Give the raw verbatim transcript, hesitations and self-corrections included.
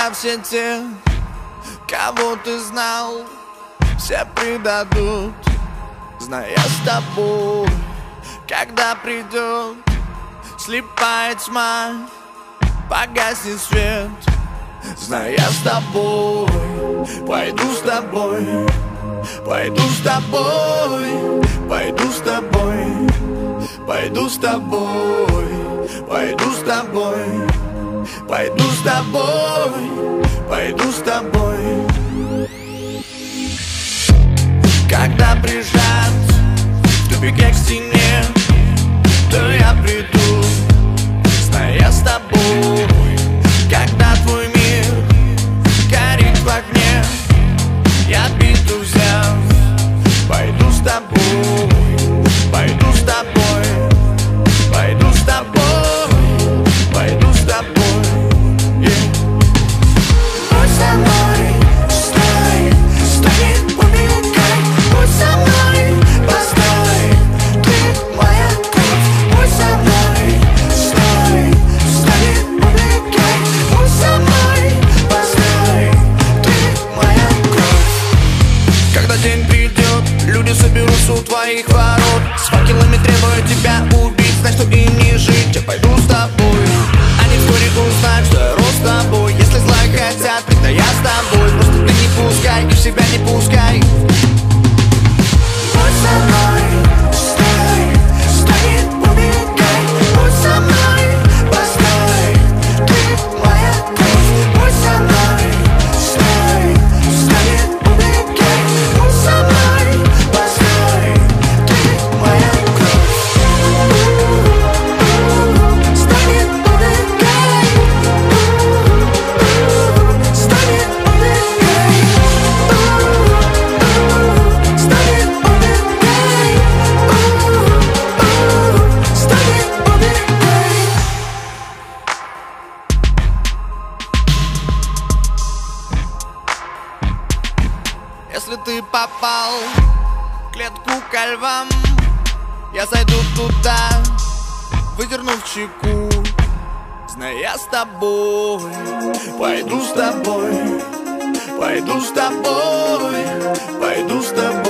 когда все те, кого ты знал, все предадут, зная с тобой. Когда придет слепая тьма, погаснет свет, зная с тобой. Пойду с тобой, пойду с тобой, пойду с тобой, пойду с тобой, пойду с тобой, пойду с тобой, пойду с тобой. Когда прижат в тупике к стене, то я приду, зная с тобой. Когда твой мир горит в огне, я биту взяв, пойду с тобой, пойду с тобой, пойду с тобой, пойду с тобой. Yeah. Будь со мной, стой, стой, убегай. Будь со мной, постой, ты моя кровь. Будь со мной, стой, стой, убегай. Будь со мной, постой, ты моя кровь. Когда день придет, люди соберутся у твоих ворот, с факелами требуя тебя убить, знай, что им не жить. Я пойду с тобой, они вскоре узнают, что я рос с тобой. Если зла хотят, тогда я с тобой. Просто ты не пускай и в себя не пускай. Будь со мной, стой, стой, убегай. Будь со мной, постой, ты моя кровь. Будь со мной, стой, стой, убегай. Будь со мной, постой, ты моя кровь. Стой, убегай. Стой, убегай. Стой, убегай. Стой, убегай. Если ты попал в клетку ко львам, я зайду туда, выдернув чеку, зная с тобой. Пойду с тобой, пойду с тобой, пойду с тобой.